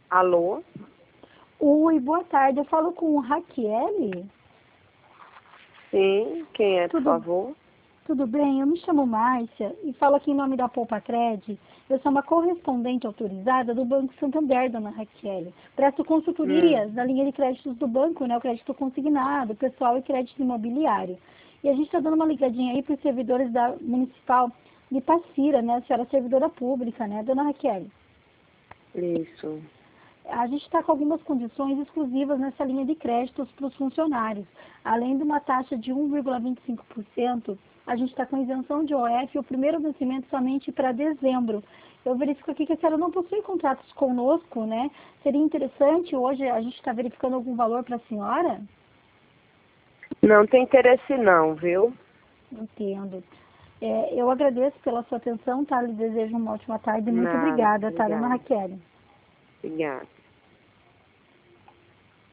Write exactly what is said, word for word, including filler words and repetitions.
Alô? Oi, boa tarde. Eu falo com o Raquel. Sim, quem é, por Tudo, favor? tudo bem? Eu me chamo Márcia e falo aqui em nome da Poupa Cred. Eu sou uma correspondente autorizada do Banco Santander, dona Raquel. Presto Hum, consultorias na linha de créditos do banco, né? O crédito consignado, pessoal e crédito imobiliário. E a gente está dando uma ligadinha aí para os servidores da Municipal de Passira, né? A senhora é servidora pública, né, dona Raquel? isso. A gente está com algumas condições exclusivas nessa linha de créditos para os funcionários. Além de uma taxa de um vírgula vinte e cinco por cento, a gente está com isenção de O F e o primeiro vencimento somente para dezembro. Eu verifico aqui que a senhora não possui contratos conosco, né? Seria interessante hoje a gente está verificando algum valor para a senhora? Não tem interesse não, viu? Entendo. É, eu agradeço pela sua atenção, tá? Lhe desejo uma ótima tarde. Muito Nada, obrigada, tá, dona obrigada. Raquel? Obrigada.